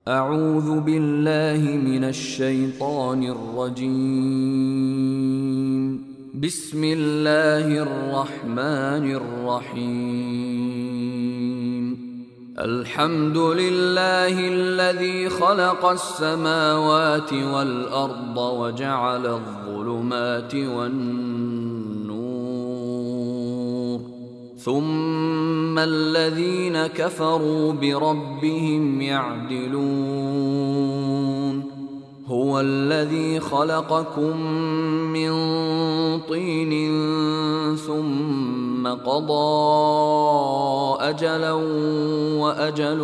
أعوذ بالله من الشيطان الرجيم. بسم الله الرحمن الرحيم. الحمد لله الذي خلق السماوات والأرض وجعل الظلمات والنور، ثم الذين كفروا بربهم يعدلون. هو الذي خلقكم من طين ثم قضى أجلا وأجل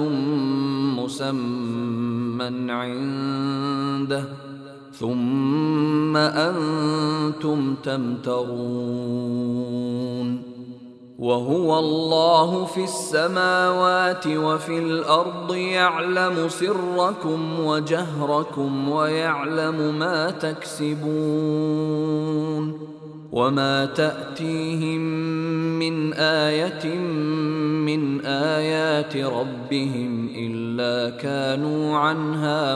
مسمى عنده ثم أنتم تمترون. وهو الله في السماوات وفي الأرض يعلم سركم وجهركم ويعلم ما تكسبون. وما تأتيهم من آية من آيات ربهم إلا كانوا عنها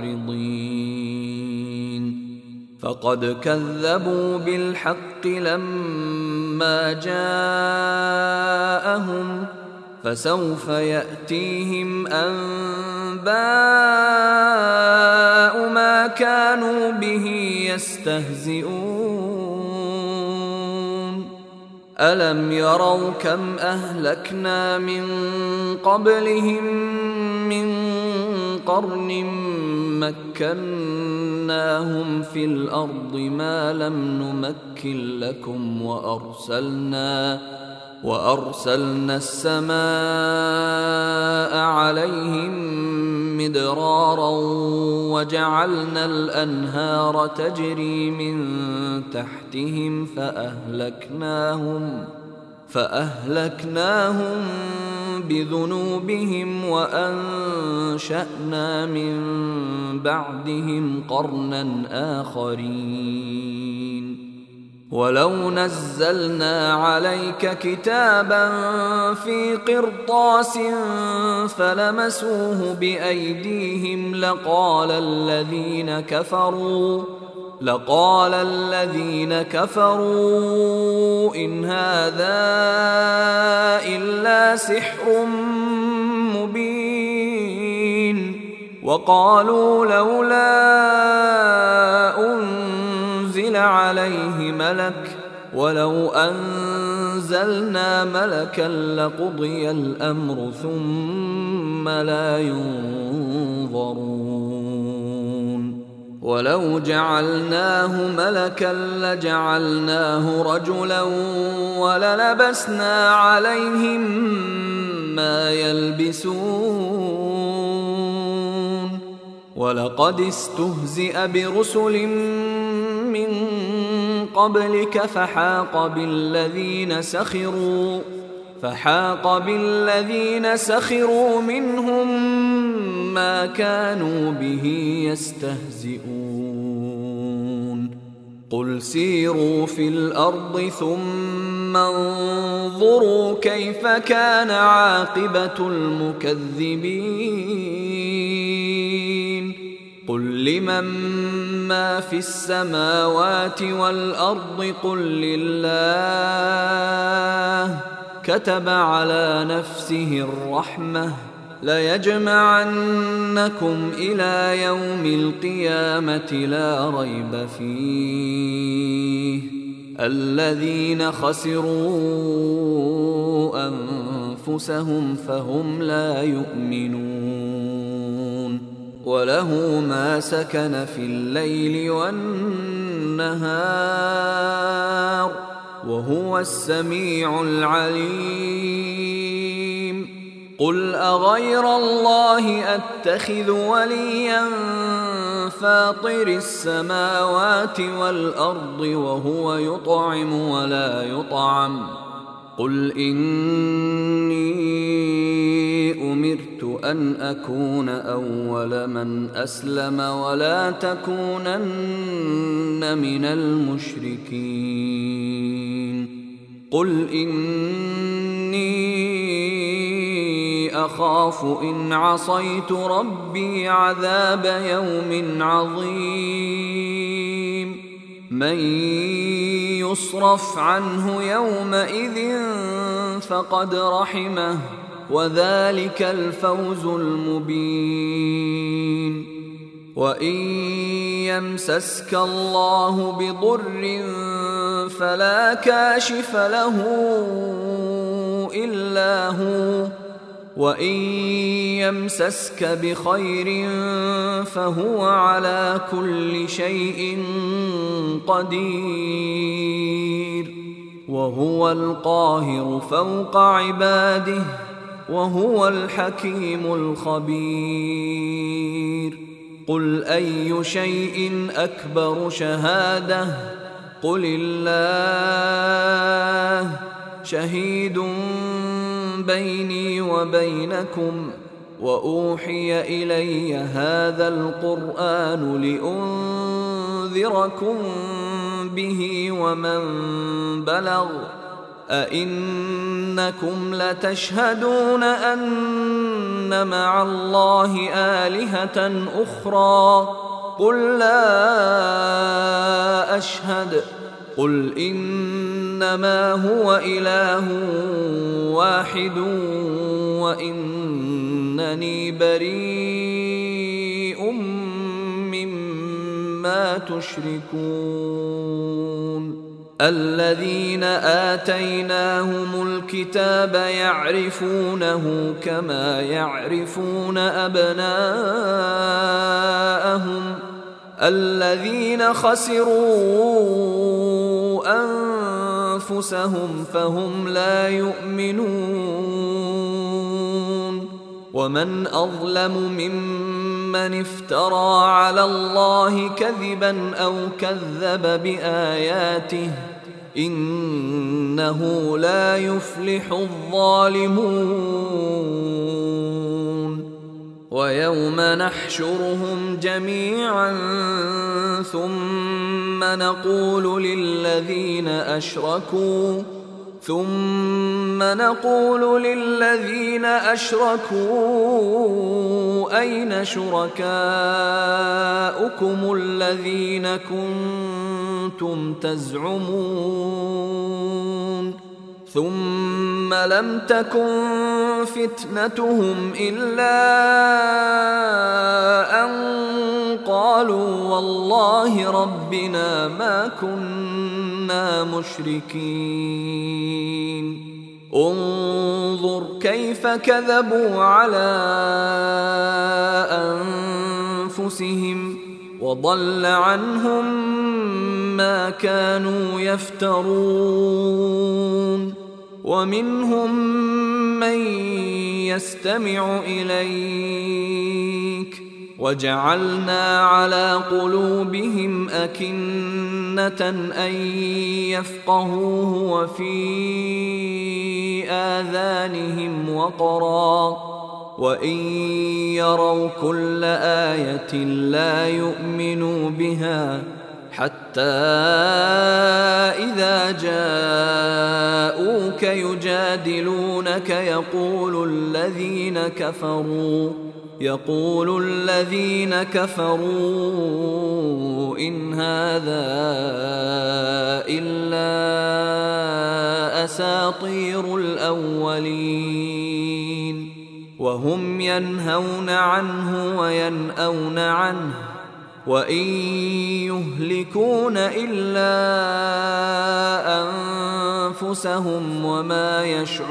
معرضين. فقد كذبوا بالحق لما جاءهم، فسوف يأتيهم أنباء ما كانوا به يستهزئون. ألم يروا كم أهلكنا من قبلهم من قرن مكناهم في الأرض ما لم نمكن لكم، وأرسلنا السماء عليهم مدرارا وجعلنا الأنهار تجري من تحتهم فأهلكناهم بذنوبهم وأنشأنا من بعدهم قرنا آخرين. ولو نزلنا عليك كتابا في قرطاس فلمسوه بأيديهم لقال الذين كفروا إن هذا إلا سحر مبين. وقالوا لولا أنزل عليه ملك ولو أنزلنا ملكا لقضي الأمر ثم لا ينظرون. ولو جعلناه ملكا لجعلناه رجلا وللبسنا عليهم ما يلبسون. ولقد استهزئ برسل من قبلك فحاق بالذين سخروا منهم ما كانوا به يستهزئون. قل سيروا في الأرض ثم انظروا كيف كان عاقبة المكذبين. قل لمن ما في السماوات والأرض قل لله. كتب على نفسه الرحمة ليجمعنكم إلى يوم القيامة لا ريب فيه. الذين خسروا أنفسهم فهم لا يؤمنون. وله ما سكن في الليل والنهار وهو السميع العليم. قل أغير الله أتخذ وليا فاطر السماوات والأرض وهو يطعم ولا يطعم. قل إني أمرت أن أكون أول من أسلم ولا تكونن من المشركين. قل إني أخاف إن عصيت ربي عذاب يوم عظيم من يصرف عنه يومئذ فقد رحمه وذلك الفوز المبين وإن يمسسك الله بضر فلا كاشف له إلا هو وإن يمسسك بخير فهو على كل شيء قدير وهو القاهر فوق عباده وهو الحكيم الخبير قل أي شيء أكبر شهادة قل الله شهيد بيني وبينكم وأوحي إلي هذا القرآن لأنذركم به ومن بلغ أئنكم لتشهدون أن مع الله آلهة أخرى قل لا أشهد قل إنما هو إله واحد وإنني بريء مما تشركون الذين آتيناهم الكتاب يعرفونه كما يعرفون أبناءهم الذين خسروا أنفسهم فهم لا يؤمنون ومن أظلم ممن افترى على الله كذبا أو كذب بآياته إنه لا يفلح الظالمون ويوم نحشرهم جميعا ثم نقول للذين أشركوا أين شركاؤكم الذين كنتم تزعمون ثم لم تكن فتنتهم إلا أن قالوا والله ربنا ما كنا مشركين انظر كيف كذبوا على أنفسهم وضل عنهم ما كانوا يفترون ومنهم من يستمع إليك وجعلنا على قلوبهم أكنة أن يفقهوه وفي آذانهم وقرا وإن يروا كل آية لا يؤمنوا بها حتى إذا جاءوك يجادلونك يقول الذين كفروا إن هذا إلا أساطير الأولين وهم ينهون عنه وينأون عنه وإن يهلكون إلا أنفسهم وما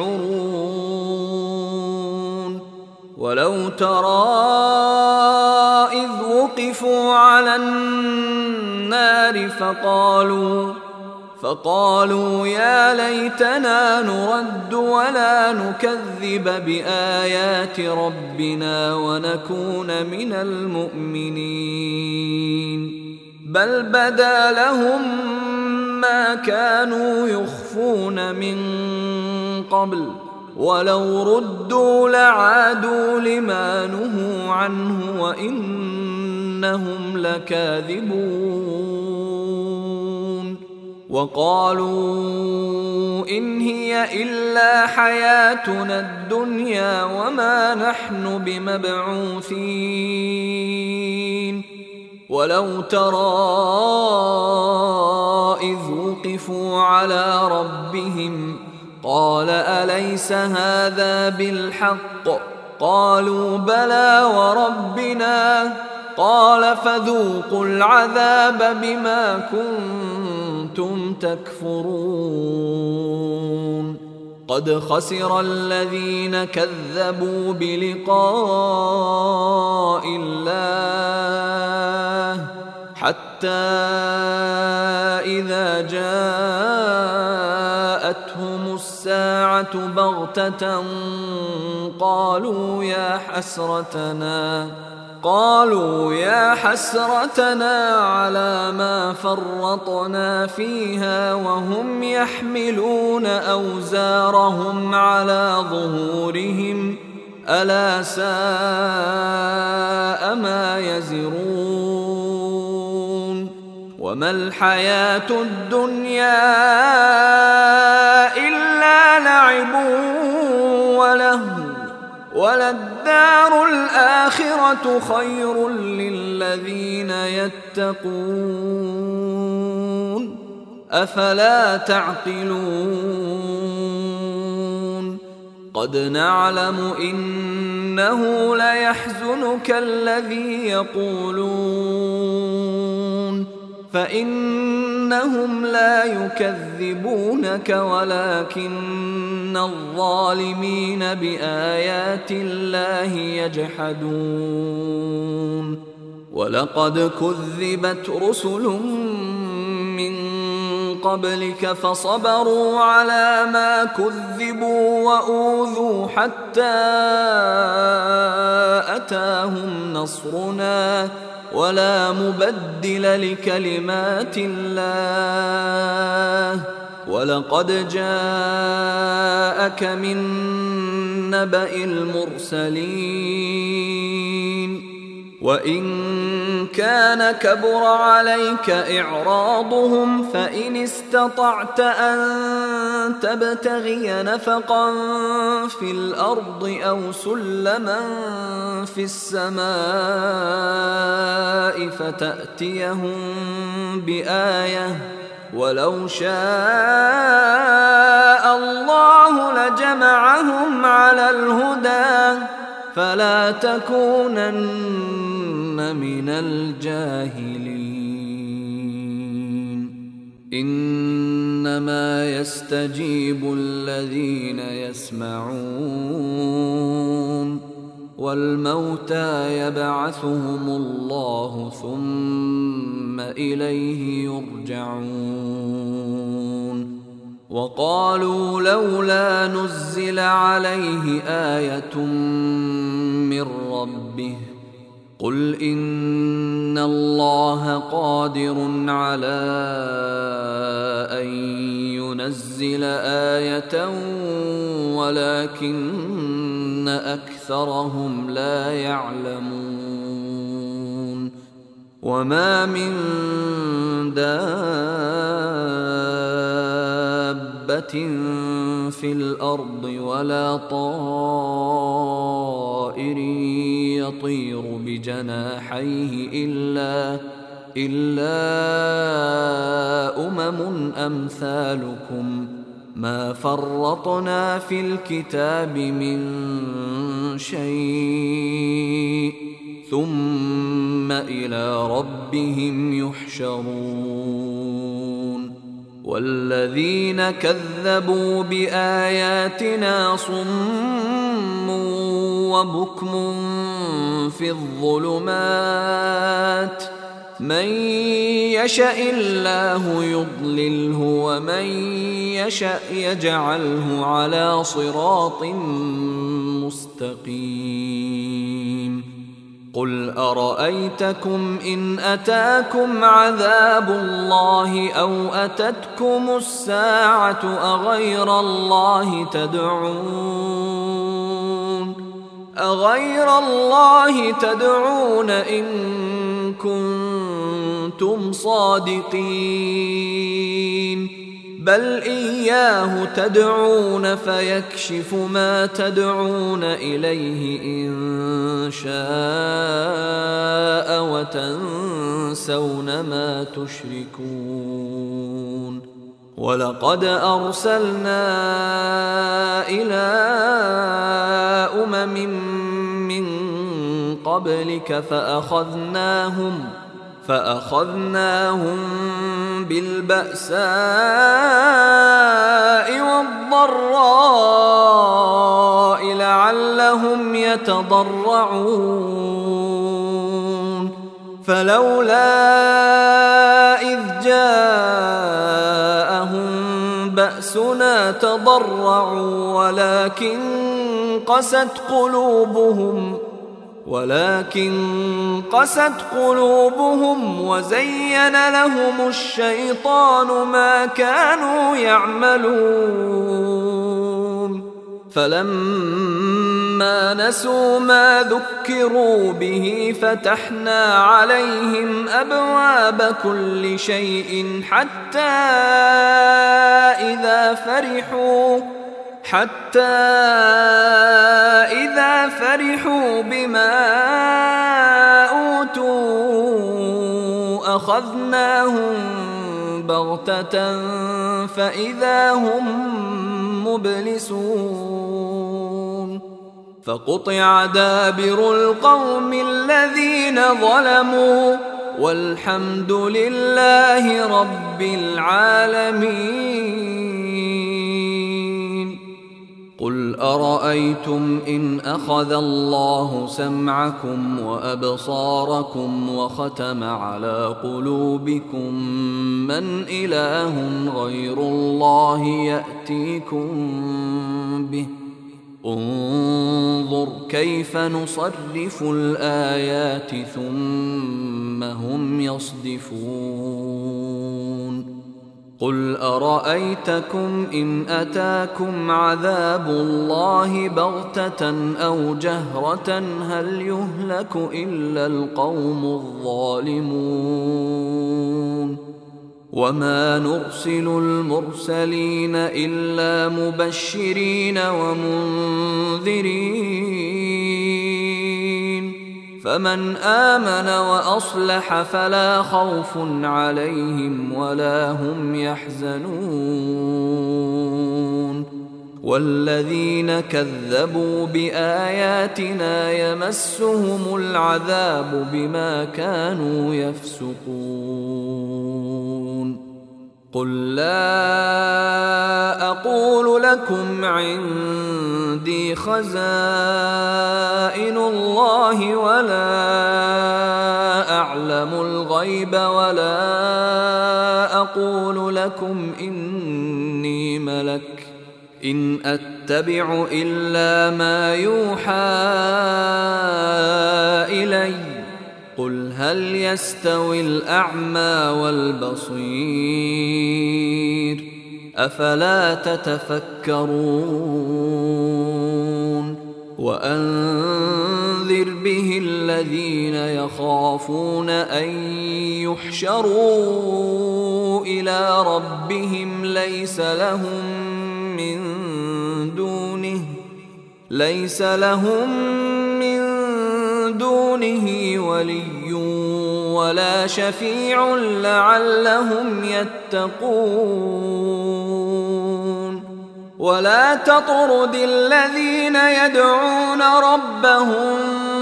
يشعرون ولو ترى إذ وقفوا على النار فقالوا يا ليتنا نرد ولا نكذب بآيات ربنا ونكون من المؤمنين بل بدا لهم ما كانوا يخفون من قبل ولو ردوا لعادوا لما نهوا عنه وإنهم لكاذبون وقالوا إن هي إلا حياتنا الدنيا وما نحن بمبعوثين ولو ترى إذ وقفوا على ربهم قال أليس هذا بالحق قالوا بلى وربنا قال فذوقوا العذاب بما كنتم تكفرون قد خسر الذين كذبوا بلقاء الله حتى إذا جاءتهم الساعة بغتة قالوا يا حسرتنا على ما فرطنا فيها وهم يحملون أوزارهم على ظهورهم ألا ساء ما يزرون وما الحياة الدنيا إلا لعب ولهو وللدار الآخرة خير للذين يتقون أفلا تعقلون قد نعلم إنه ليحزنك الذي يقولون فإنهم لا يكذبونك ولكن الظالمين بآيات الله يجحدون ولقد كذبت رسل من قبلك فصبروا على ما كذبوا وأوذوا حتى أتاهم نصرنا ولا مبدل لكلمات الله ولقد جاءك من نبأ المرسلين وإن كان كبر عليك إعراضهم فإن استطعت أن تبتغي نفقا في الأرض أو سلما في السماء فتأتيهم بآية ولو شاء الله لجمعهم على الهدى فلا تكونن من الجاهلين إنما يستجيب الذين يسمعون والموتى يبعثهم الله ثم إليه يرجعون وقالوا لولا نزل عليه آية من ربه قل إن الله قادر على أن ينزل آية ولكن أكثرهم لا يعلمون وما من دابة في الأرض ولا طائر يطير بجناحيه إلا أمم أمثالكم ما فرطنا في الكتاب من شيء ثم إلى ربهم يحشرون والذين كذبوا بآياتنا صم وبكم في الظلمات من يشاء الله يضلله ومن يشاء يجعله على صراط مستقيم قل أرأيتكم إن أتاكم عذاب الله أو أتتكم الساعة أغير الله تدعون إن كنتم صادقين بل إياه تدعون فيكشف ما تدعون إليه إن شاء وتنسون ما تشركون ولقد أرسلنا إلى أمم من قبلك فأخذناهم بالبأساء والضراء لعلهم يتضرعون فلولا إذ جاءهم بأسنا تضرعوا ولكن قست قلوبهم وزين لهم الشيطان ما كانوا يعملون فلما نسوا ما ذكروا به فتحنا عليهم أبواب كل شيء حتى إذا فرحوا بما أوتوا أخذناهم بغتة فإذا هم مبلسون فقطع دابر القوم الذين ظلموا والحمد لله رب العالمين. قل أرأيتم إن أخذ الله سمعكم وأبصاركم وختم على قلوبكم من إله غير الله يأتيكم به انظر كيف نصرف الآيات ثم هم يصدفون. قل أرأيتكم إن أتاكم عذاب الله بغتة أو جهرة هل يهلك إلا القوم الظالمون وما نرسل المرسلين إلا مبشرين ومنذرين فمن آمن وأصلح فلا خوف عليهم ولا هم يحزنون والذين كذبوا بآياتنا يمسهم العذاب بما كانوا يفسقون. قل لا أقول لكم عندي خزائن الله ولا أعلم الغيب ولا أقول لكم إني ملك إن أتبع إلا ما يوحى إلي قل هل يستوي الأعمى والبصير أفلا تتفكرون. وأنذر به الذين يخافون أن يحشروا إلى ربهم ليس لهم من دونه ولي ولا شفيع لعلهم يتقون. ولا تطرد الذين يدعون ربهم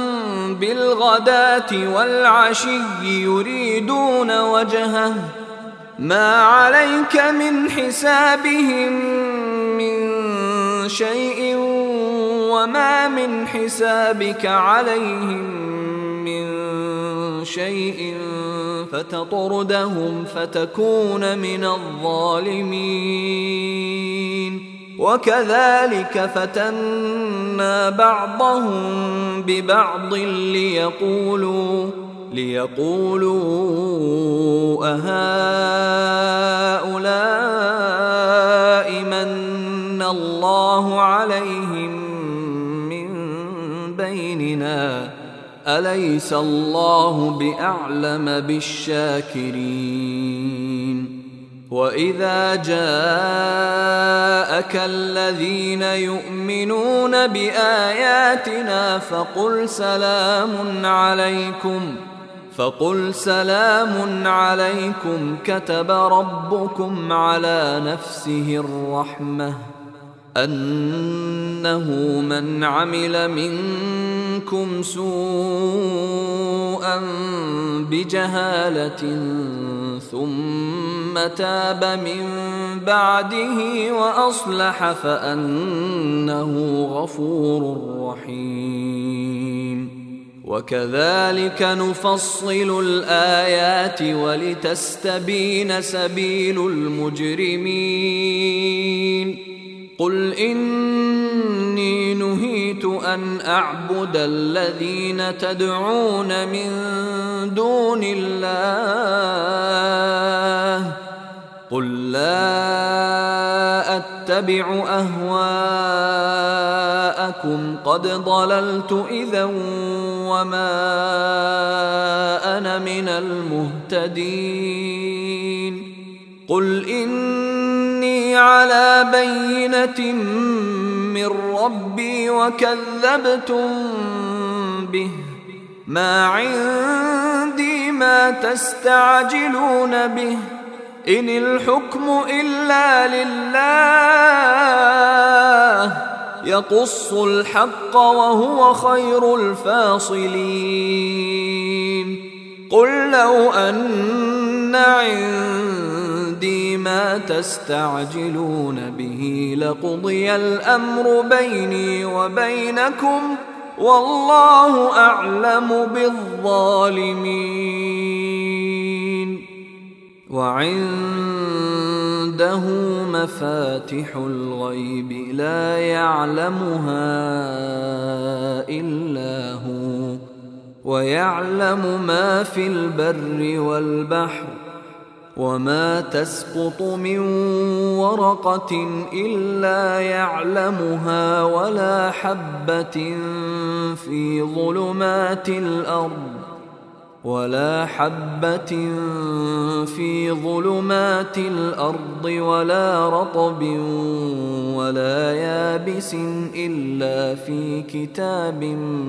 بالغداة والعشي يريدون وجهه ما عليك من حسابهم من شيء وما من حسابك عليهم من شيء فتطردهم فتكون من الظالمين. وكذلك فتنا بعضهم ببعض ليقولوا أهؤلاء من الله عليهم من بيننا أليس الله بأعلم بالشاكرين وإذا جاءك الذين يؤمنون بآياتنا فقل سلام عليكم كتب ربكم على نفسه الرحمة أنه من عمل منكم سوءا بجهالة ثم تاب من بعده وأصلح فأنه غفور رحيم وكذلك نفصل الآيات ولتستبين سبيل المجرمين قل إني نهيت أن أعبد الذين تدعون من دون الله قل لا أتبع أهواءكم قد ضللت إذا وما أنا من المهتدين قل إني على بينة من ربي وكذبتم به ما عندي ما تستعجلون به إن الحكم إلا لله يقص الحق وهو خير الفاصلين قل لو أن عندي ما تستعجلون به لقضي الأمر بيني وبينكم والله أعلم بالظالمين وعنده مفاتح الغيب لا يعلمها إلا هو ويعلم ما في البر والبحر وما تسقط من ورقة إلا يعلمها ولا حبة في ظلمات الأرض ولا رطب ولا يابس إلا في كتاب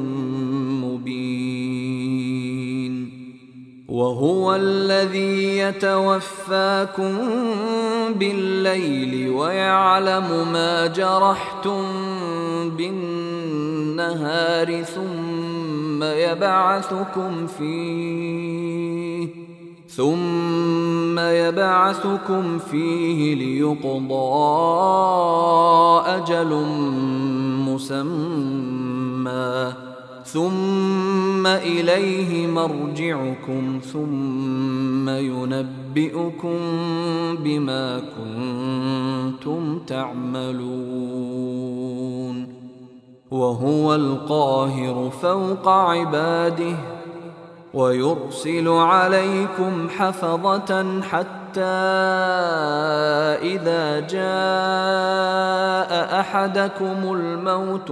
مبين وهو الذي يتوفاكم بالليل ويعلم ما جرحتم بالنهار ثم يبعثكم فيه ليقضى أجل مسمى ثم إليه مرجعكم ثم ينبئكم بما كنتم تعملون وهو القاهر فوق عباده ويرسل عليكم حفظة حتى إذا جاء أحدكم الموت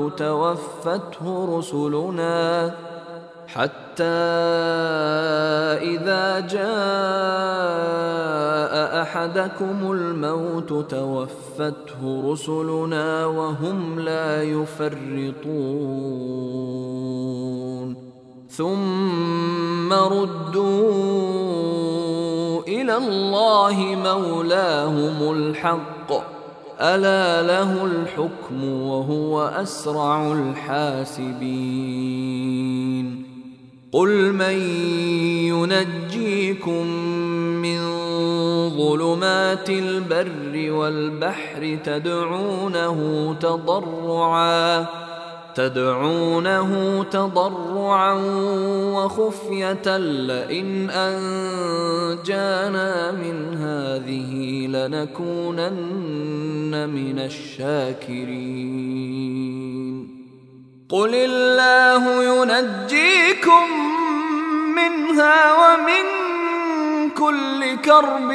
توفته رسلنا وهم لا يفرطون ثم ردوا إلى الله مولاهم الحق ألا له الحكم وهو أسرع الحاسبين قل من ينجيكم من ظلمات البر والبحر تدعونه تضرعا وخفية لئن أنجانا من هذه لنكونن من الشاكرين قل الله ينجيكم منها ومن كل كرب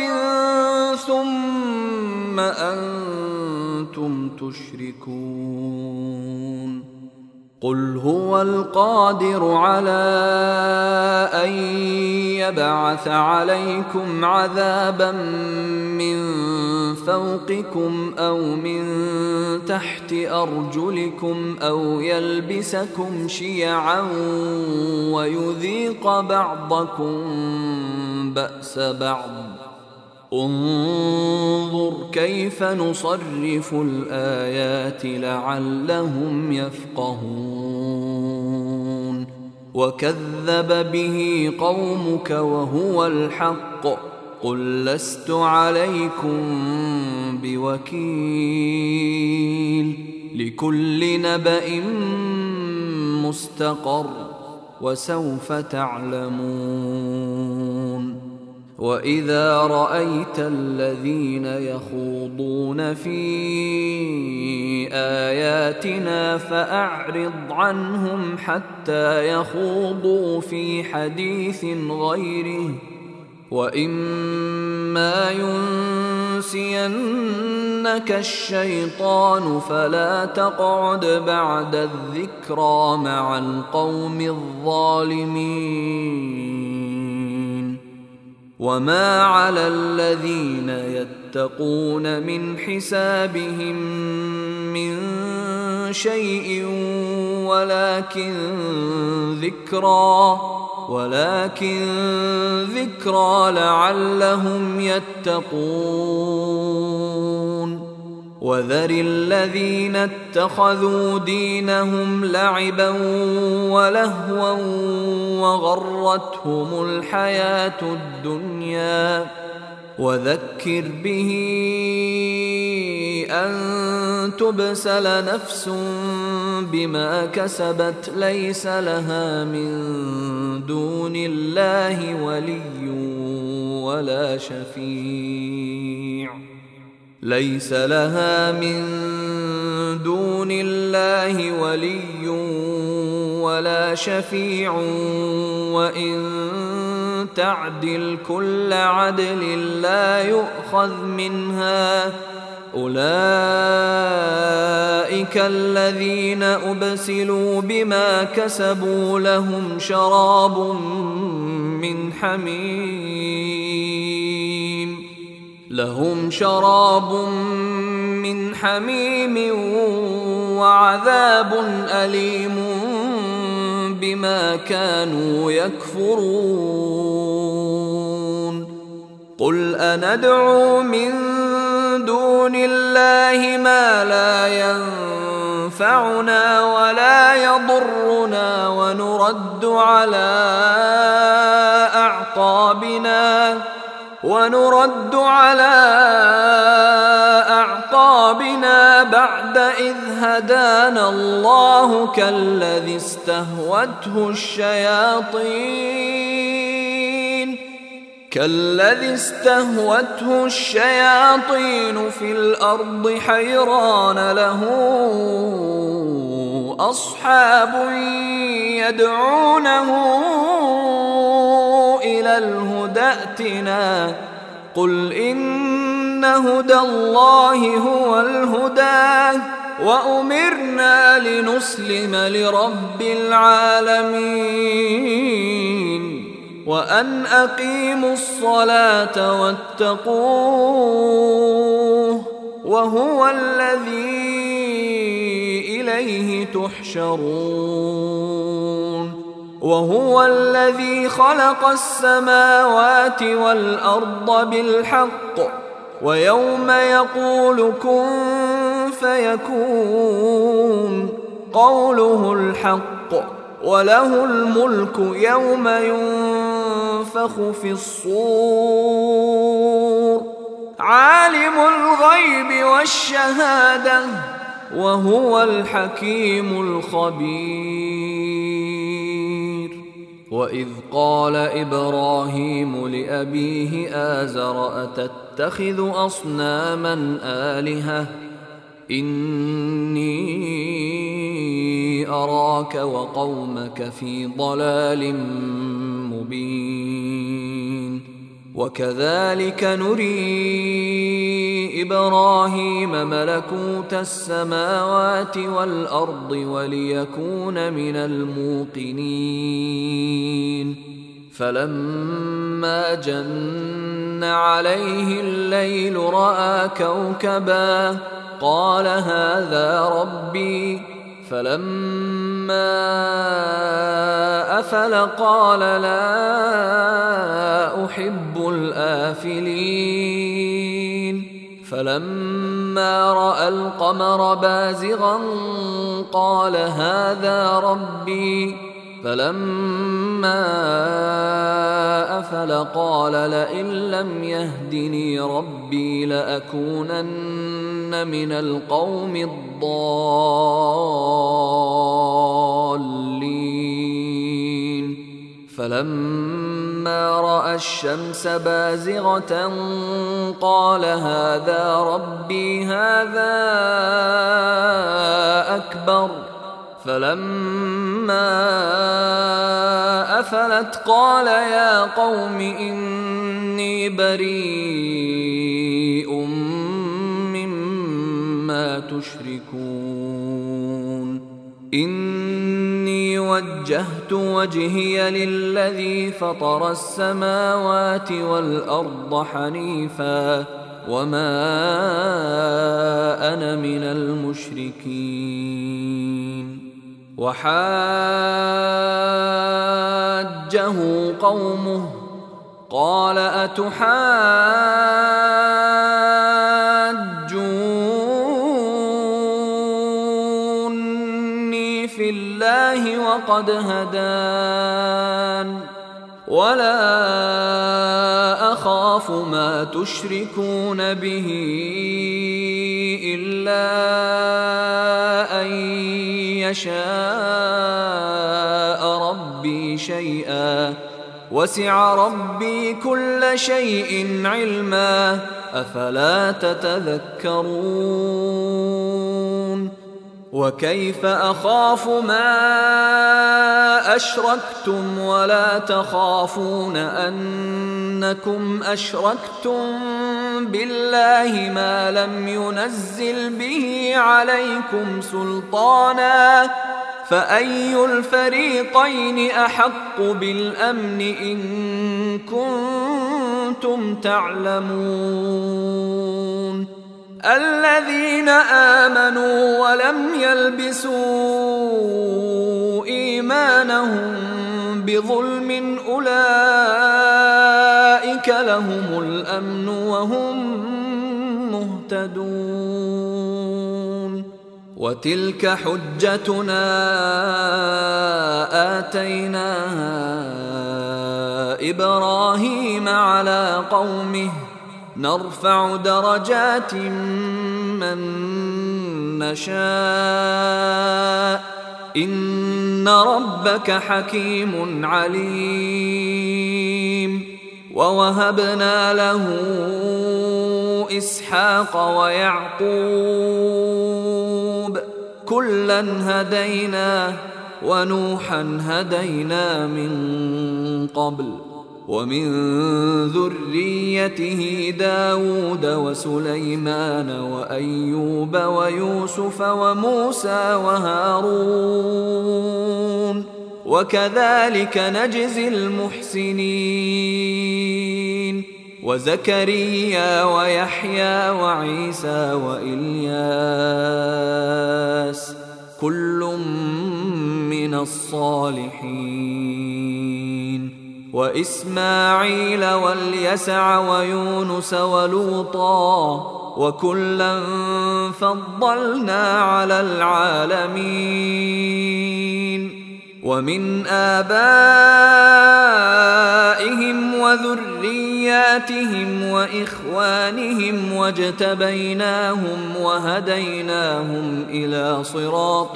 ثم أنتم تشركون قل هو القادر على أن يبعث عليكم عذابا من فوقكم أو من تحت أرجلكم أو يلبسكم شيعا ويذيق بعضكم بأس بعض. انظر كيف نصرف الآيات لعلهم يفقهون. وكذب به قومك وهو الحق قل لست عليكم بوكيل. لكل نبأ مستقر وسوف تعلمون. وإذا رأيت الذين يخوضون في آياتنا فأعرض عنهم حتى يخوضوا في حديث غيره، وإما ينسينك الشيطان فلا تقعد بعد الذكرى مع القوم الظالمين. وما على الذين يتقون من حسابهم من شيء ولكن ذكرى لعلهم يتقون. وذر الذين اتخذوا دينهم لعبا ولهوا وغرتهم الحياة الدنيا، وذكر به أن تبسل نفس بما كسبت ليس لها من دون الله ولي ولا شفيع وإن تعدل كل عدل لا يؤخذ منها. أولئك الذين أبسلوا بما كسبوا لهم شراب من حميم وعذاب أليم بما كانوا يكفرون. قل أندعو من دون الله ما لا ينفعنا ولا يضرنا ونرد على أعقابنا بعد إذ هدانا الله كالذي استهوته الشياطين في الأرض حيران له أصحاب يدعونه إلى الهدى ائتنا. قل إن هدى الله هو الهدى وأمرنا لنسلم لرب العالمين وأن أقيموا الصلاة واتقوه وهو الذي إليه تحشرون. وهو الذي خلق السماوات والأرض بالحق ويوم يقول كن فيكون قوله الحق وله الملك يوم ينفخ في الصور عالم الغيب والشهادة وهو الحكيم الخبير. وإذ قال إبراهيم لأبيه آزر أتتخذ أصناما آلهة إني أراك وقومك في ضلال مبين. وكذلك نري إبراهيم ملكوت السماوات والأرض وليكون من الموقنين فلما جن عليه الليل رأى كوكبا قال هذا ربي فلما أفل قال لا أحب الآفلين فلما رأى القمر بازغا قال هذا ربي فلما أفل قال لئن لم يهدني ربي لأكونن من القوم الضالين فلما رأى الشمس بازغة قال هذا ربي هذا أكبر فلما أفلت قال يا قوم إني بريء مما تشركون إني وجهت وجهي للذي فطر السماوات والأرض حنيفا وما أنا من المشركين وحاجه قومه قال أتحاجوني في الله وقد هدان ولا أخاف ما تشركون به إلا أن يشاء ربي شيئا وسع ربي كل شيء علما أفلا تتذكرون وكيف أخاف ما أشركتم ولا تخافون أنكم أشركتم بالله ما لم ينزل به عليكم سلطانا فأي الفريقين أحق بالأمن إن كنتم تعلمون الذين آمنوا ولم يلبسوا إيمانهم بظلم أولئك لهم الأمن وهم مهتدون وتلك حجتنا آتيناها إبراهيم على قومه نرفع درجات من نشاء إن ربك حكيم عليم ووهبنا له إسحاق ويعقوب كلا هدينا ونوحا هدينا من قبل ومن ذريته داود وسليمان وأيوب ويوسف وموسى وهارون وكذلك نجزي المحسنين وزكريا ويحيى وعيسى وإلياس كل من الصالحين وإسماعيل واليسع ويونس ولوطا وكلا فضلنا على العالمين ومن آبائهم وذرياتهم وإخوانهم واجتبيناهم وهديناهم إلى صراط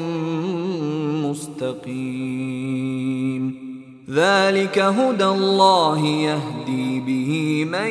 مستقيم ذلك هدى الله يهدي به من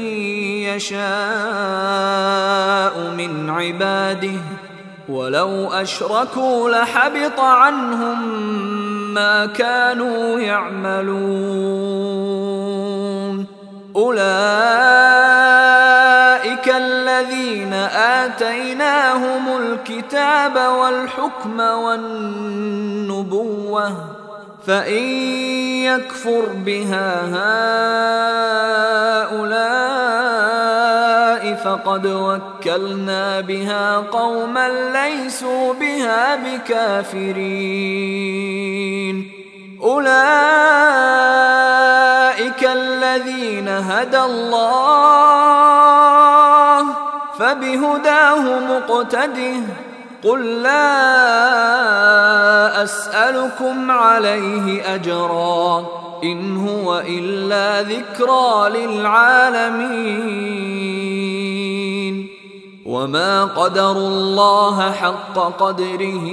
يشاء من عباده ولو أشركوا لحبط عنهم ما كانوا يعملون أولئك الذين آتيناهم الكتاب والحكم والنبوة فإن يكفر بها هؤلاء فقد وكلنا بها قوما ليسوا بها بكافرين. أولئك الذين هدى الله فبهداه مقتده. قل لا أسألكم عليه أجرا إن هو إلا ذكرى للعالمين. وما قدروا الله حق قدره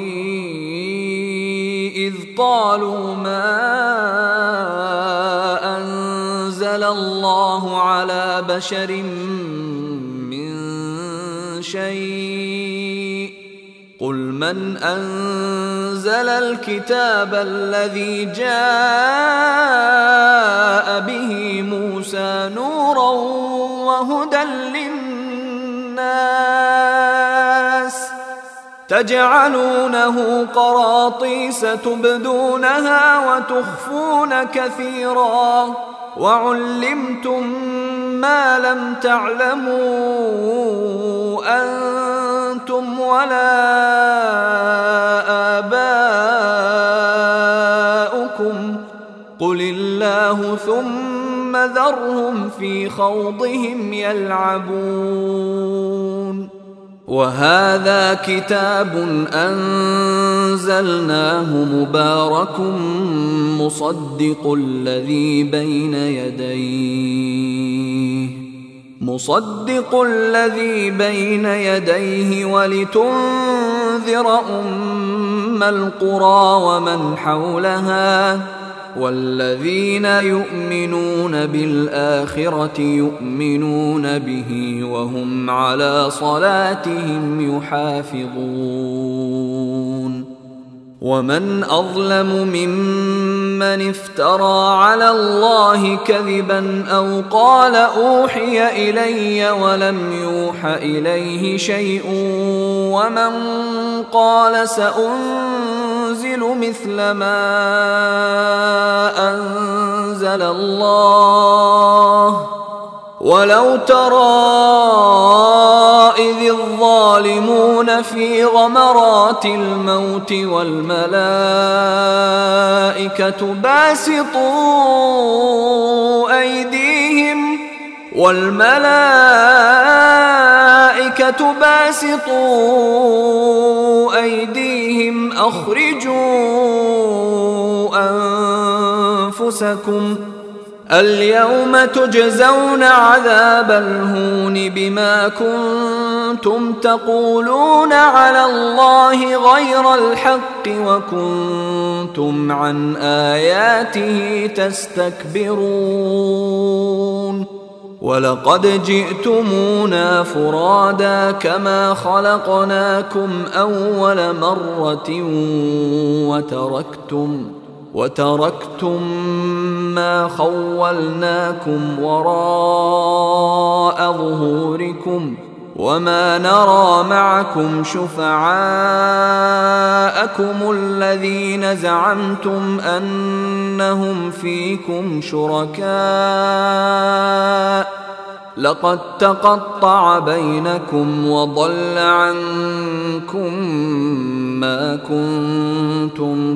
إذ قالوا ما أنزل الله على بشر من شيء قل من أنزل الكتاب الذي جاء به موسى نورا وهدى للناس تجعلونه قراطيس تبدونها وتخفون كثيرا وعلمتم ما لم تعلموا أنتم ولا آباؤكم قل الله ثم ذرهم في خوضهم يلعبون. وهذا كتاب أنزلناه مبارك مصدق الذي بين يديه ولتنذر أم القرى ومن حولها والذين يؤمنون بالآخرة يؤمنون به وهم على صلاتهم يحافظون. ومن أظلم ممن افترى على الله كذبا أو قال أوحي إلي ولم يوح إليه شيء ومن قال سأنزل مثل ما أنزل الله ولو ترى إذ الظالمون في غمرات الموت والملائكة باسطوا أيديهم أخرجوا أنفسكم اليوم تجزون عذاب الهون بما كنتم تقولون على الله غير الحق وكنتم عن آياته تستكبرون. ولقد جئتمونا فرادا كما خلقناكم أول مرة وتركتم ما خولناكم وراء ظهوركم وما نرى معكم شفعاءكم الذين زعمتم أنهم فيكم شركاء لقد تقطع بينكم وضل عنكم ما كنتم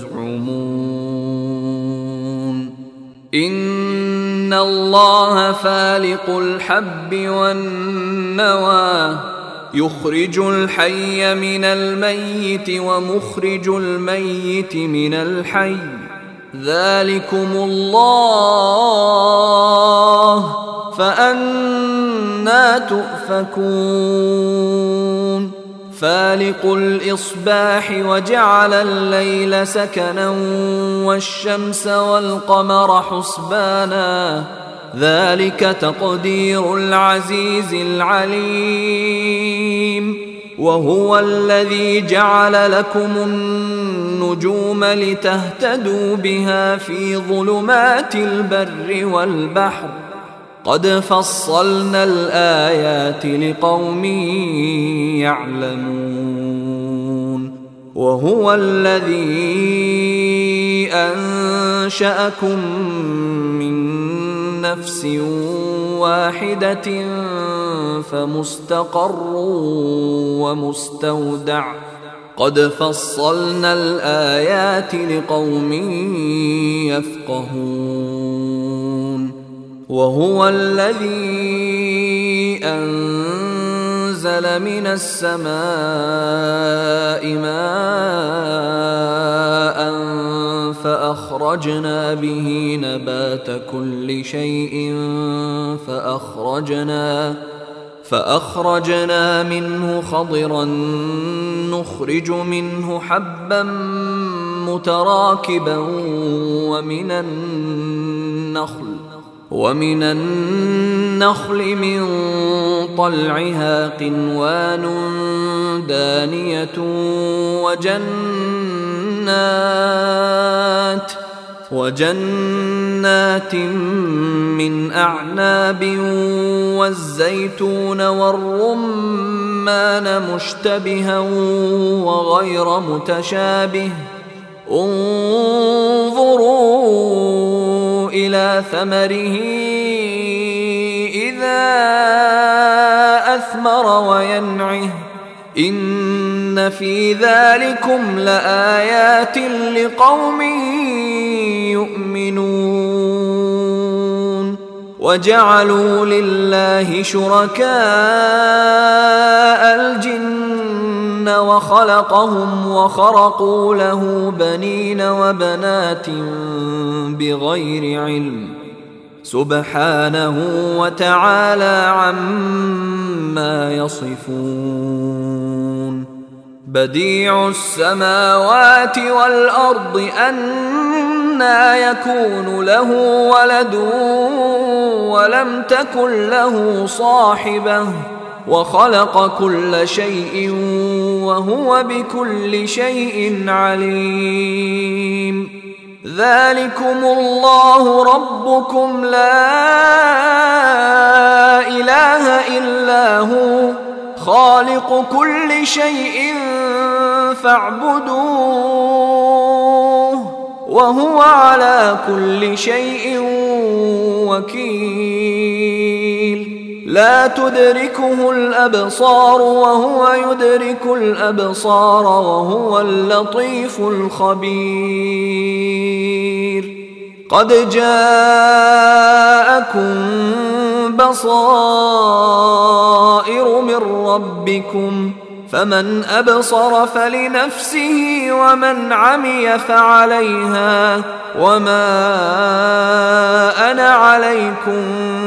تزعمون. إن الله فالق الحب والنوى يخرج الحي من الميت ومخرج الميت من الحي ذلكم الله فأنى تؤفكون. فالق الإصباح وجعل الليل سكنا والشمس والقمر حسبانا ذلك تقدير العزيز العليم. وهو الذي جعل لكم النجوم لتهتدوا بها في ظلمات البر والبحر قد فصلنا الآيات لقوم يعلمون وهو الذي أنشأكم من نفس واحدة فمستقر ومستودع قد فصلنا الآيات لقوم يفقهون وهو الذي أنزل من السماء ماء فأخرجنا به نبات كل شيء فأخرجنا منه خضرا نخرج منه حبا متراكبا ومن النخل من طلعها قنوان دانية وجنات من أعناب والزيتون والرمان مشتبها وغير متشابه انظروا إلى ثمره إذا أثمر وينعه إن في ذلكم لآيات لقوم يؤمنون وجعلوا لله شركاء الجن وخلقهم وخرقوا له بنين وبنات بغير علم سبحانه وتعالى عما يصفون بديع السماوات والأرض أنى يكون له ولد ولم تكن له صاحبة وخلق كل شيء وهو بكل شيء عليم ذلكم الله ربكم لا إله إلا هو خالق كل شيء فاعبدوه وهو على كل شيء وكيل لا تدركه الأبصار وهو يدرك الأبصار وهو اللطيف الخبير قد جاءكم بصائر من ربكم فمن أبصر فلنفسه ومن عمي فعليها وما أنا عليكم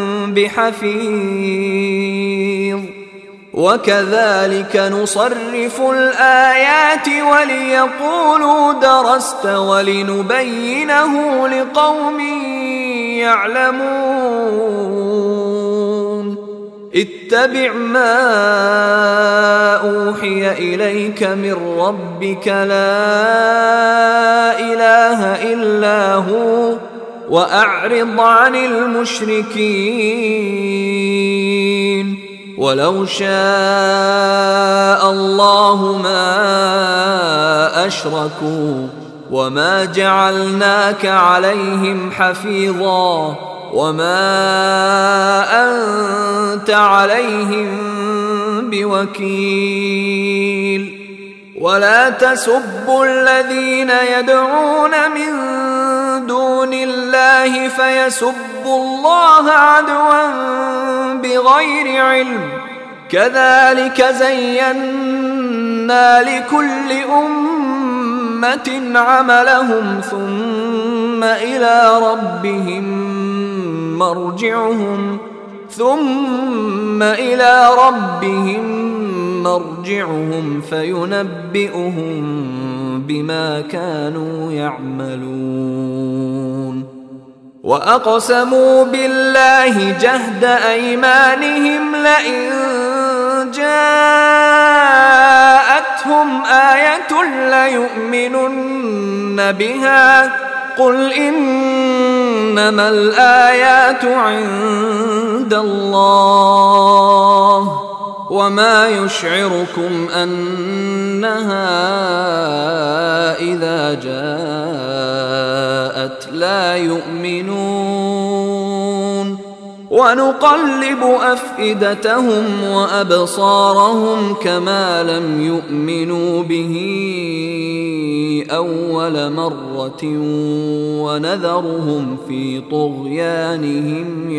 بحفيظ وكذلك نصرف الآيات وليقولوا درست ولنبينه لقوم يعلمون اتبع ما أوحي إليك من ربك لا إله إلا هو وأعرض عن المشركين ولو شاء الله ما أشركوا وما جعلناك عليهم حفيظا وما أنت عليهم بوكيل ولا تسبوا الذين يدعون من دون الله فيسبوا الله عدوا بغير علم كذلك زينا لكل أمة عملهم ثم إلى ربهم مرجعهم فينبئهم بما كانوا يعملون وأقسموا بالله جهد أيمانهم لئن جاءتهم آية ليؤمنن بها قل إن إنما الآيات عند الله وما يشعركم أنها إذا جاءت لا يؤمنون ونقلب أفئدتهم وأبصارهم كما لم يؤمنوا به أول مرة ونذرهم في طغيانهم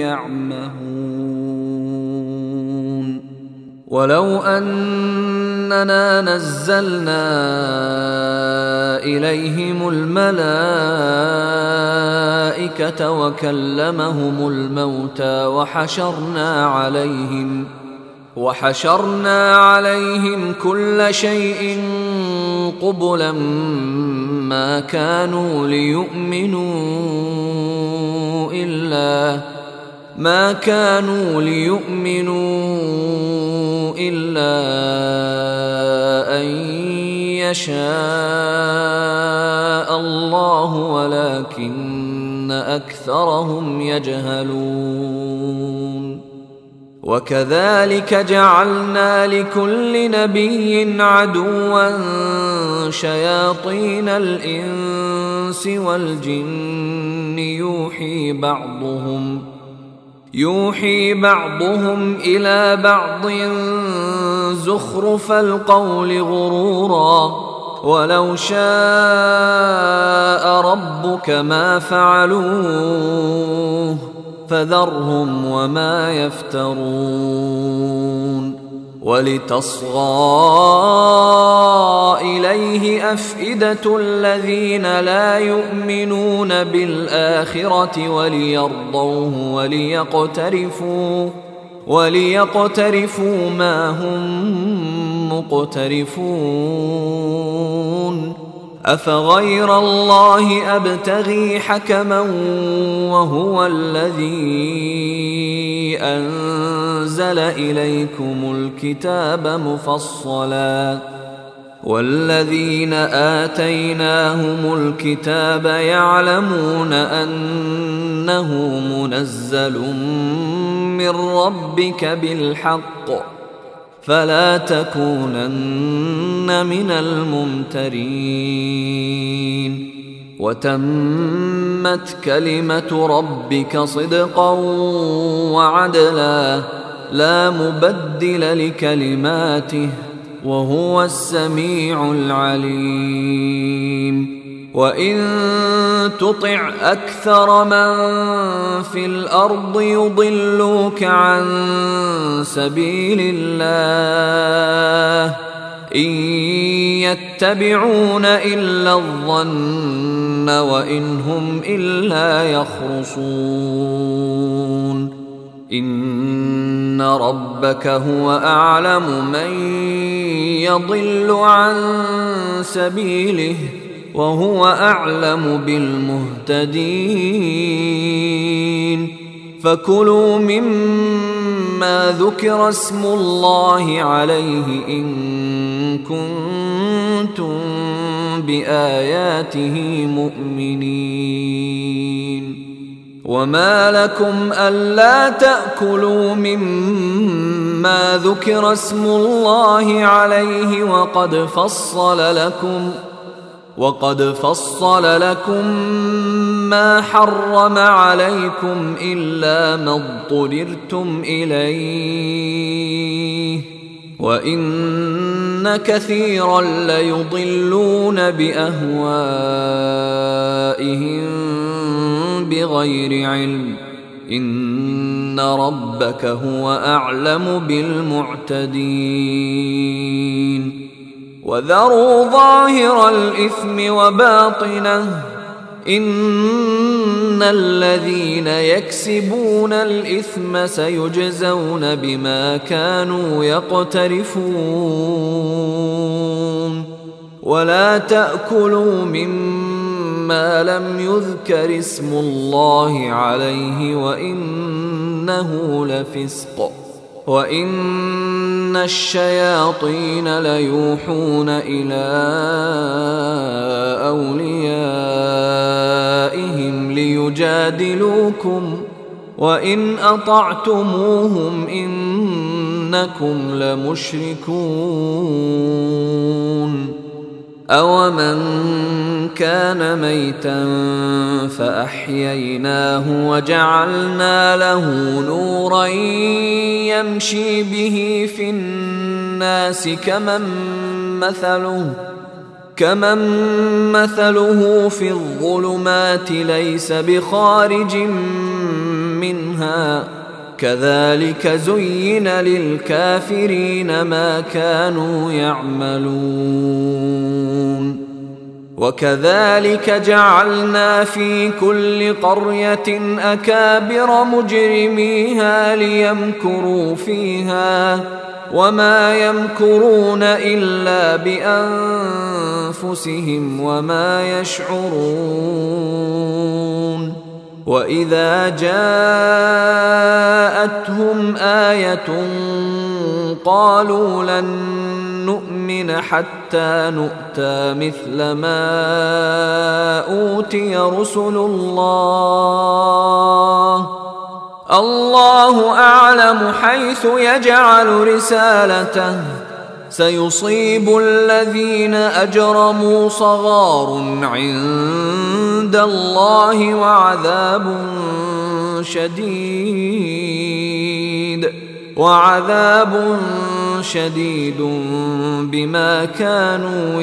يعمهون ولو أننا نزلنا إليهم الملائكة وكلمهم الموتى وحشرنا عليهم كل شيء قبلا ما كانوا ليؤمنوا إلا أن يشاء الله ولكن أكثرهم يجهلون وكذلك جعلنا لكل نبي عدوا شياطين الإنس والجن يوحي بعضهم إلى بعض زخرف القول غرورا ولو شاء ربك ما فعلوه فذرهم وما يفترون ولتصغى إليه أفئدة الذين لا يؤمنون بالآخرة وليرضوه وليقترفوا ما هم مقترفون أفغير الله أبتغي حكما وهو الذي أنزل إليكم الكتاب مفصلا والذين آتيناهم الكتاب يعلمون أنه منزل من ربك بالحق فلا تكونن من الممترين وتمت كلمة ربك صدقا وعدلا لا مبدل لكلماته وهو السميع العليم وإن تطع أكثر من في الأرض يضلوك عن سبيل الله إن يتبعون إلا الظن وإن هم إلا يخرصون إن ربك هو أعلم من يضل عن سبيله وهو أعلم بالمهتدين فكلوا مما ذكر اسم الله عليه إن كنتم بآياته مؤمنين وما لكم ألا تأكلوا مما ذكر اسم الله عليه وقد فصل لكم ما حرم عليكم إلا ما اضطررتم إليه وإن كثيرا ليضلون بأهوائهم بغير علم إن ربك هو أعلم بالمعتدين وذروا ظاهر الإثم وباطنه إن الذين يكسبون الإثم سيجزون بما كانوا يقترفون ولا تأكلوا مما لم يذكر اسم الله عليه وإنه لفسق وإن الشياطين ليوحون إلى أوليائهم ليجادلوكم وإن أطعتموهم إنكم لمشركون. أومن كان ميتا فأحييناه وجعلنا له نورا يمشي به في الناس كمن مثله في الظلمات ليس بخارج منها كذلك زين للكافرين ما كانوا يعملون. وكذلك جعلنا في كل قرية أكابر مجرميها ليمكروا فيها وما يمكرون إلا بأنفسهم وما يشعرون. وإذا جاءتهم آية قالوا لن نؤمن حتى نؤتى مثل ما أوتي رسل الله أعلم حيث يجعل رسالته سيصيب الذين أجرموا صغار عند الله وعذاب شديد بما كانوا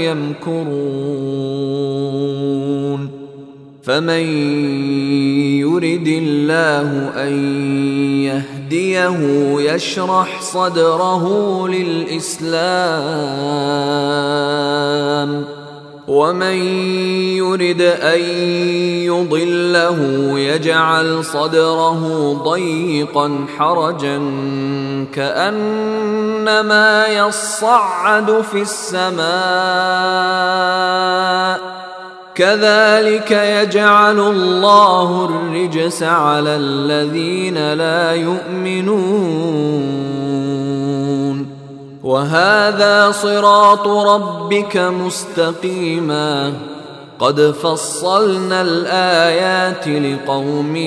يمكرون. فمن يرد الله أن يهديه يشرح صدره للإسلام ومن يرد أن يضله يجعل صدره ضيقا حرجا كأنما يصعد في السماء كذلك يجعل الله الرجس على الذين لا يؤمنون. وهذا صراط ربك مستقيما قد فصلنا الآيات لقوم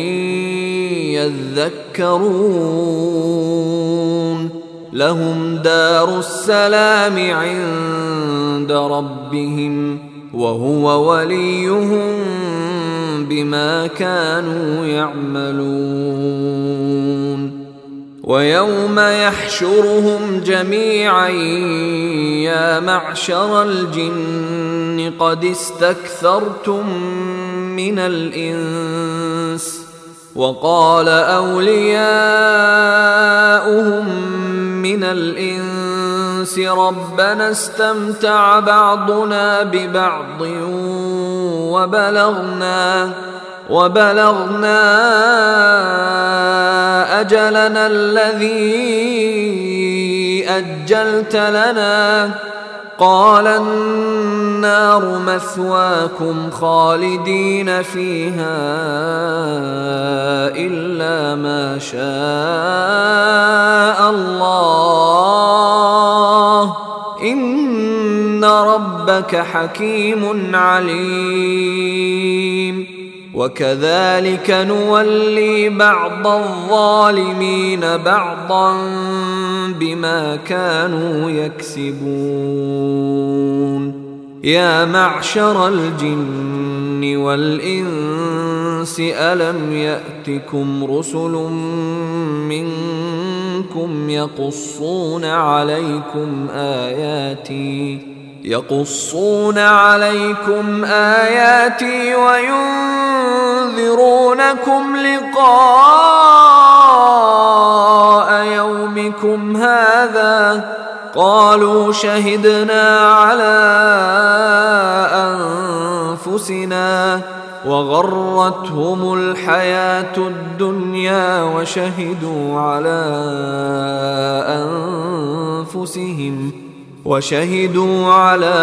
يذكرون. لهم دار السلام عند ربهم وهو وليهم بما كانوا يعملون. ويوم يحشرهم جميعا يا معشر الجن قد استكثرتم من الإنس وقال أولياؤهم من الإنس ربنا استمتع بعضنا ببعض وبلغنا أجلنا الذي أجلت لنا قال النار مثواكم خالدين فيها إلا ما شاء الله إن ربك حكيم عليم. وكذلك نولي بعض الظالمين بعضا بما كانوا يكسبون. يا معشر الجن والإنس ألم يأتكم رسل منكم يقصون عليكم آياتي وينذرونكم لقاء يومكم هذا قالوا شهدنا على أنفسنا وغرتهم الحياة الدنيا وشهدوا على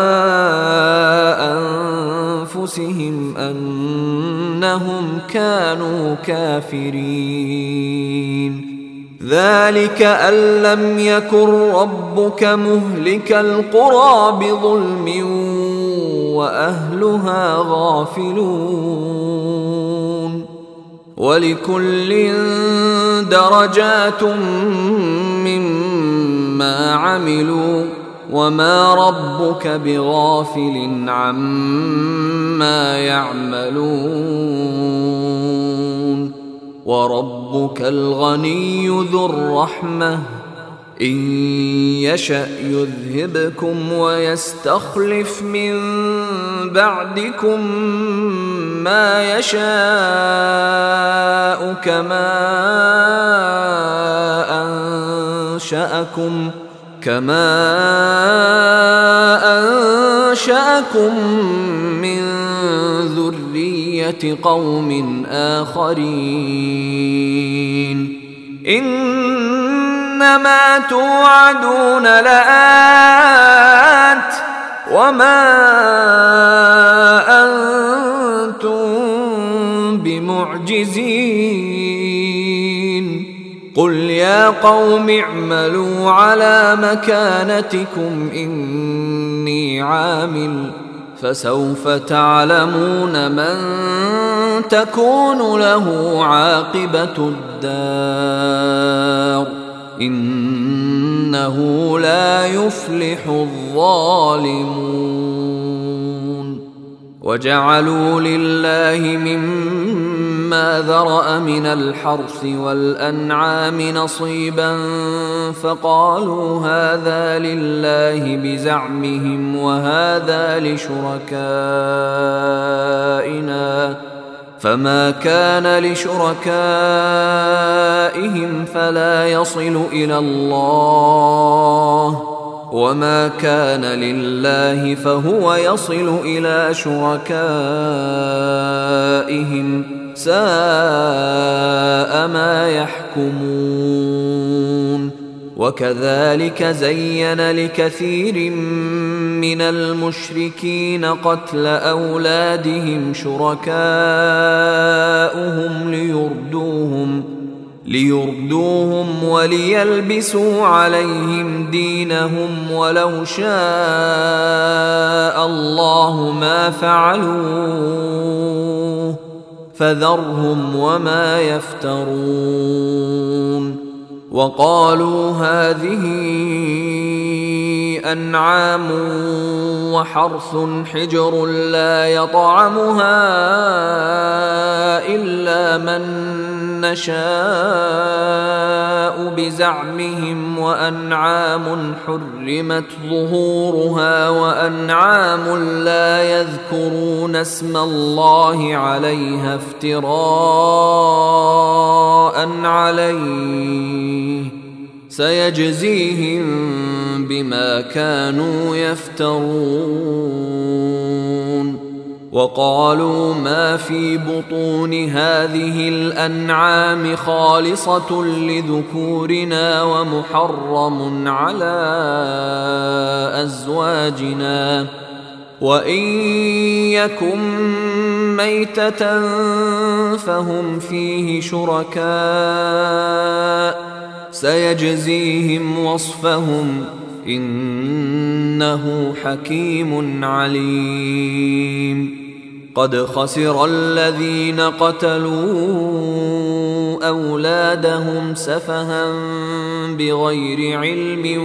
أنفسهم أنهم كانوا كافرين. ذلك أن لم يكن ربك مهلك القرى بظلم وأهلها غافلون ولكل درجات مما عملوا وما ربك بغافل عما يعملون وربك الغني ذو الرحمة إن يشأ يذهبكم ويستخلف من بعدكم ما يشاء كما أنشأكم من ذرية قوم آخرين إنما توعدون لآت وما أنتم بمعجزين قل يا قوم اعملوا على مكانتكم إني عامل فسوف تعلمون من تكون له عاقبة الدار إنه لا يفلح الظالمون وجعلوا لله مما ذرأ من الحرث والأنعام نصيبا فقالوا هذا لله بزعمهم وهذا لشركائنا فما كان لشركائهم فلا يصل إلى الله وما كان لله فهو يصل إلى شركائهم ساء ما يحكمون وكذلك زين لكثير من المشركين قتل أولادهم شركاؤهم ليردوهم وليلبسوا عليهم دينهم ولو شاء الله ما فعلوه فذرهم وما يفترون وقالوا هذه أنعام وحرث حجر لا يطعمها إلا من نشاء بزعمهم وأنعام حرمت ظهورها وأنعام لا يذكرون اسم الله عليها افتراء عليه سيجزيهم بما كانوا يفترون وقالوا ما في بطون هذه الأنعام خالصة لذكورنا ومحرم على أزواجنا وإن يكن ميتة فهم فيه شركاء سيجزيهم وصفهم إنه حكيم عليم قد خسر الذين قتلوا أولادهم سفها بغير علم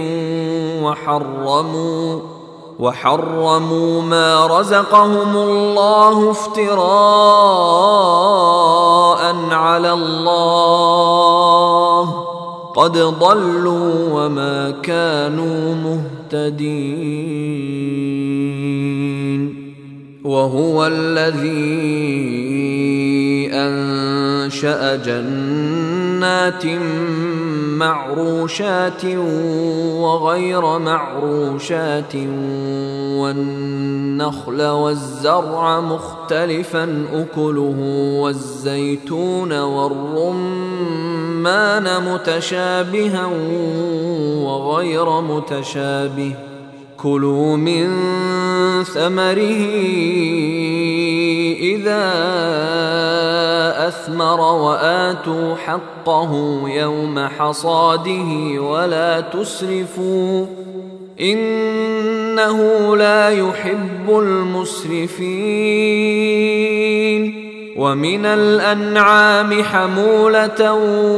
وحرموا ما رزقهم الله افتراء على الله قد ضلوا وما كانوا مهتدين وهو الذي أنشأ جنات معروشات وغير معروشات والنخل والزرع مختلفا أكله والزيتون والرمان متشابها وغير متشابه كلوا من ثمره إذا أثمر وآتوا حقه يوم حصاده ولا تسرفوا إنه لا يحب المسرفين. ومن الأنعام حمولة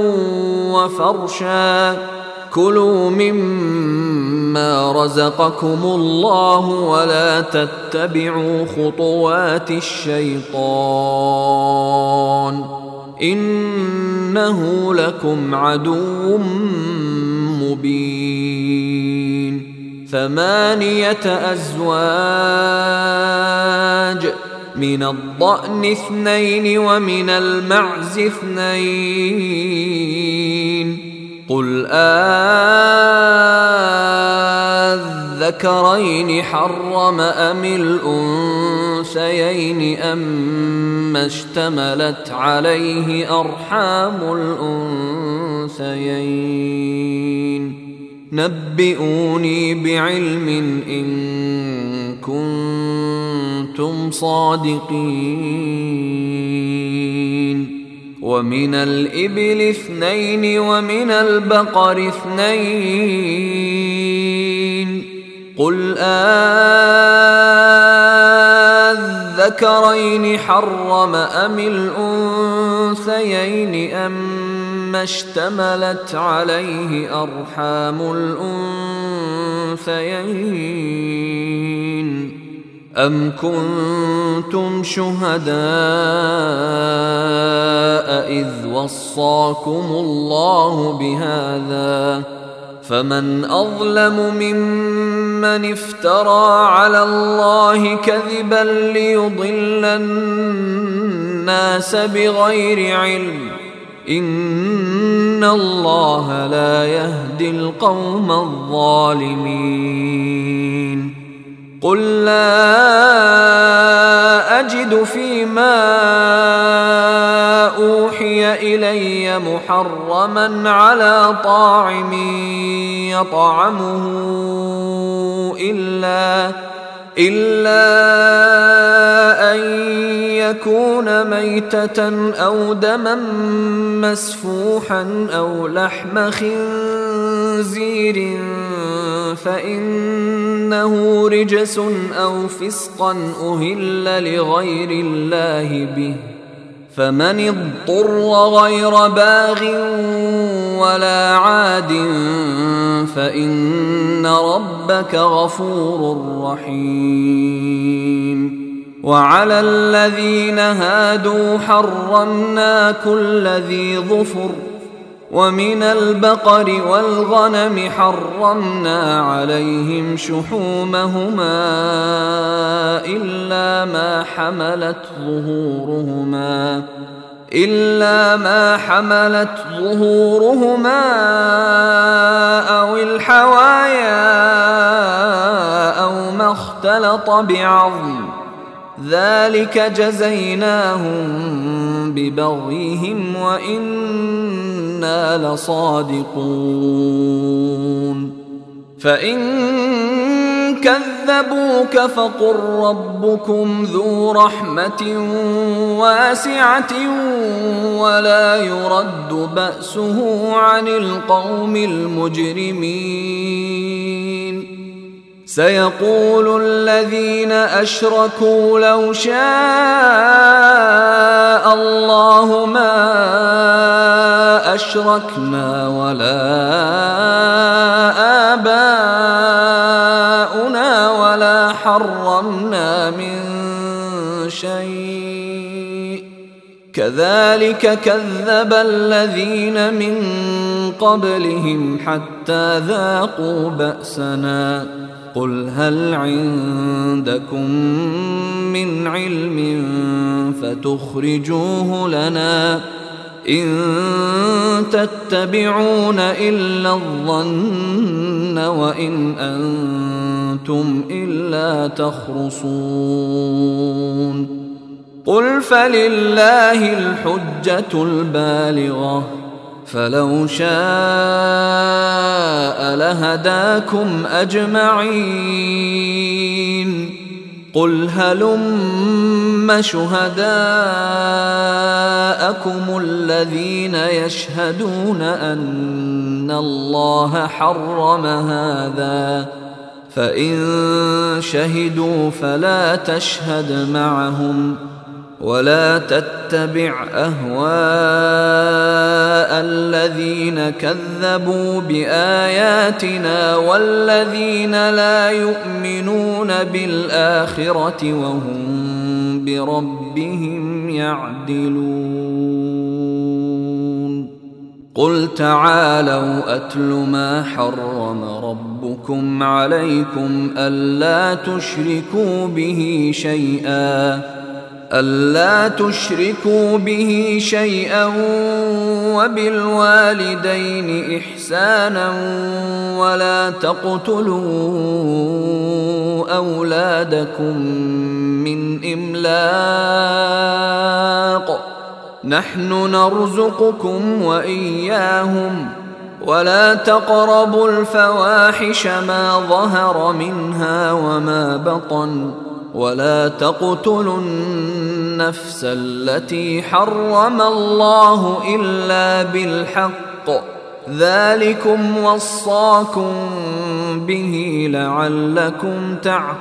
وفرشا كلوا مما رزقكم الله ولا تتبعوا خطوات الشيطان إنه لكم عدو مبين. 8 أزواج من الضأن 2 ومن المعز 2 قل أذكرين حرم أم الأنثيين أما اشتملت عليه أرحام الأنثيين نبئوني بعلم إن كنتم صادقين. ومن الإبل 2 ومن البقر 2 قل أذكرين حرم أم الأنثيين أما اشتملت عليه أرحام الأنثيين أم كنتم شهداء إذ وصاكم الله بهذا فمن أظلم ممن افترى على الله كذبا ليضل الناس بغير علم إن الله لا يهدي القوم الظالمين. قل لا أجد فيما أوحي إلي محرما على طاعم يطعمه إلا أن يكون ميتة أو دما مسفوحا أو لحم خنزير فإنه رجس أو فسقا أهل لغير الله به فمن اضطر غير باغ ولا عاد فإن ربك غفور رحيم. وعلى الذين هادوا حرمنا كل ذي ظفر ومن البقر والغنم حرمنا عليهم شحومهما إلا ما حملت ظهورهما أو الحوايا أو ما اختلط بعظم ذلك جزيناهم ببغيهم وإنا لصادقون. فإن كذبوك فقل ربكم ذو رحمة واسعة ولا يرد بأسه عن القوم المجرمين. سيقول الذين أشركوا لو شاء الله ما أشركنا ولا آباؤنا ولا حرمنا من شيء كذلك كذب الذين من قبلهم حتى ذاقوا بأسنا. قل هل عندكم من علم فتخرجوه لنا إن تتبعون إلا الظن وإن أنتم إلا تخرصون. قل فلله الحجة البالغة فلو شاء لهداكم أجمعين. قل هلم شهداءكم الذين يشهدون أن الله حرم هذا، فإن شهدوا فلا تشهد معهم، ولا تتبع أهواء الذين كذبوا بآياتنا والذين لا يؤمنون بالآخرة وهم بربهم يعدلون. قل تعالوا أتل ما حرم ربكم عليكم ألا تشركوا به شيئا وبالوالدين إحسانا ولا تقتلوا أولادكم من إملاق، نحن نرزقكم وإياهم، ولا تقربوا الفواحش ما ظهر منها وما بطن، ولا تقتلوا النفس التي حرم الله إلا بالحق، ذلكم وصاكم به لعلكم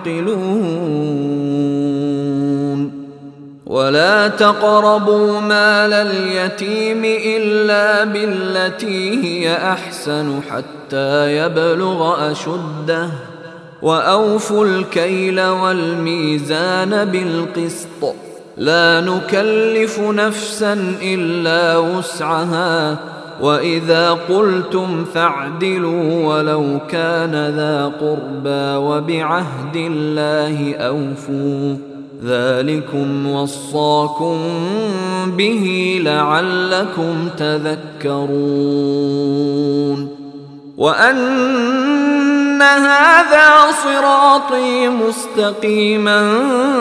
تعقلون. ولا تقربوا مال اليتيم إلا بالتي هي أحسن حتى يبلغ أشده، وأوفوا الكيل والميزان بالقسط، لا نكلف نفسا إلا وسعها، وإذا قلتم فاعدلوا ولو كان ذا قربى، وبعهد الله أوفوا، ذلكم وصاكم به لعلكم تذكرون. وأن هذا صراطي مستقيما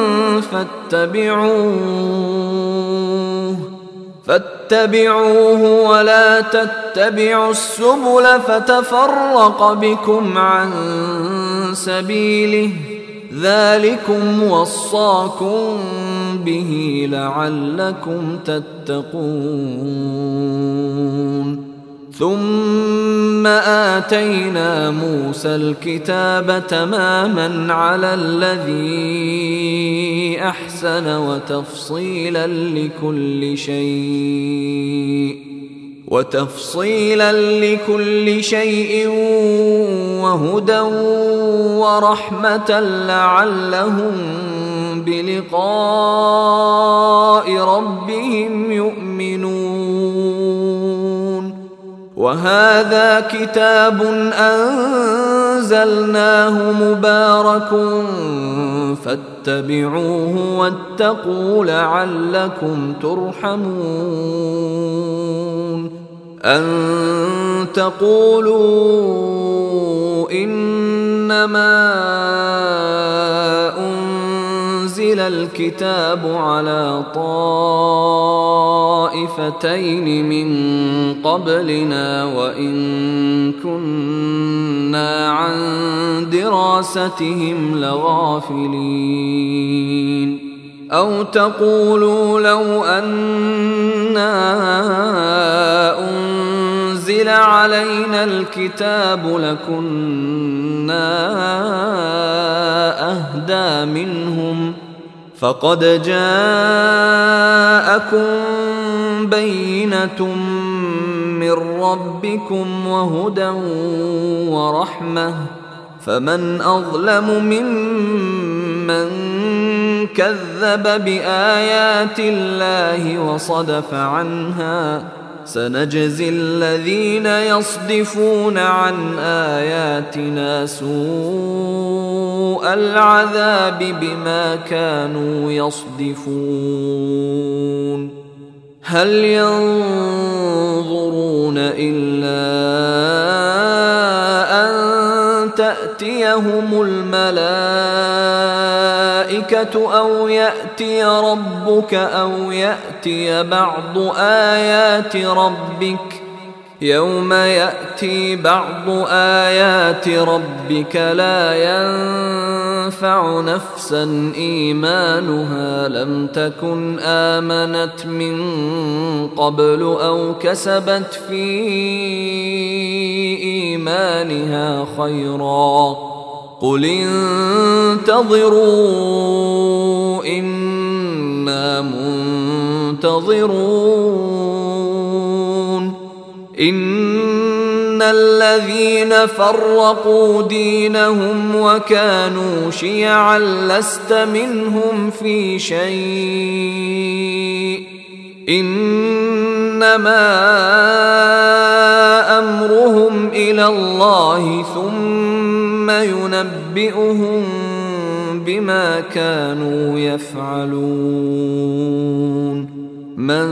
فاتبعوه ولا تتبعوا السبل فتفرق بكم عن سبيله، ذلكم وصاكم به لعلكم تتقون. ثم آتينا موسى الكتاب تماما على الذي أحسن وتفصيلا لكل شيء وهدى ورحمة لعلهم بلقاء ربهم يؤمنون. وهذا كتاب أنزلناه مبارك فاتبعوه واتقوا لعلكم ترحمون. أن تقولوا إنما أنزل الكتاب على طائفتين من قبلنا وإن كنا عن دراستهم لغافلين. أو تقولوا لو أنا أنزل علينا الكتاب لكنا أهدى منهم، فقد جاءكم بينة من ربكم وهدى ورحمة، فمن أظلم ممن كذب بآيات الله وصدف عنها، سنجزي الذين يصدفون عن آياتنا سوء العذاب بما كانوا يصدفون. هل ينظرون إلا أن تأتيهم الملائكة أو يأتي ربك أو يأتي بعض آيات ربك، يوم يأتي بعض آيات ربك لا ينفع نفسا إيمانها لم تكن آمنت من قبل أو كسبت في إيمانها خيرا قل انتظروا إنا منتظرون إن الذين فرقوا دينهم وكانوا شيعا لست منهم في شيء إنما أمرهم إلى الله ثم ينبئهم بما كانوا يفعلون من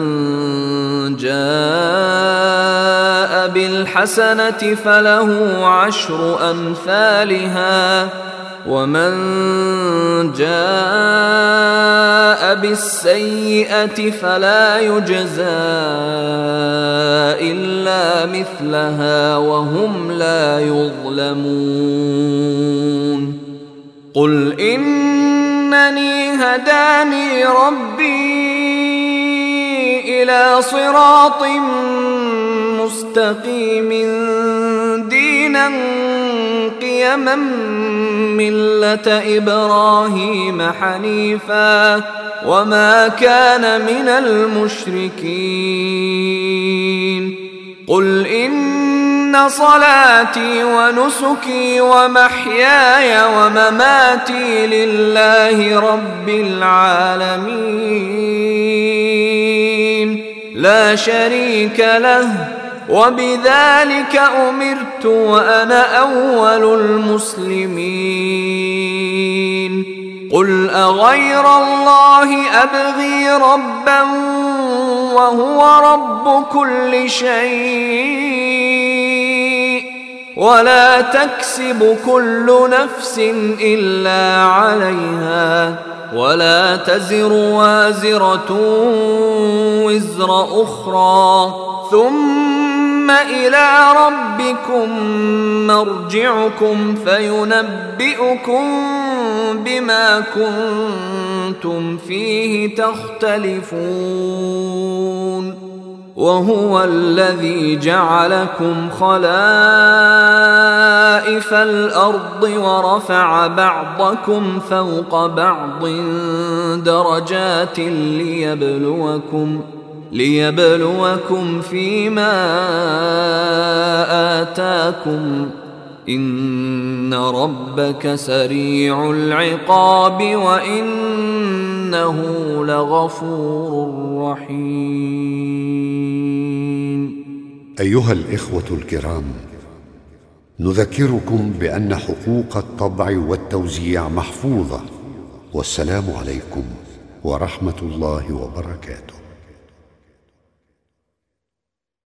جاء بالحسنة فله 10 أمثالها ومن جاء بالسيئة فلا يجزى إلا مثلها وهم لا يظلمون قل إنني هداني ربي إلى صراط مستقيم دينا قيما ملة إبراهيم حنيفا وما كان من المشركين قل إن صلاتي ونسكي ومحياي ومماتي لله رب العالمين لا شريك له وبذلك أمرت وأنا أول المسلمين قل أغير الله أبغي ربا وهو رب كل شيء ولا تكسب كل نفس إلا عليها ولا تزر وازرة وزر أخرى ثم إلى ربكم مرجعكم فينبئكم بما كنتم فيه تختلفون وهو الذي جعلكم خلائف الأرض ورفع بعضكم فوق بعض درجات ليبلوكم فيما آتاكم إن ربك سريع العقاب وإنه لغفور رحيم. أيها الإخوة الكرام، نذكركم بأن حقوق الطبع والتوزيع محفوظة، والسلام عليكم ورحمة الله وبركاته.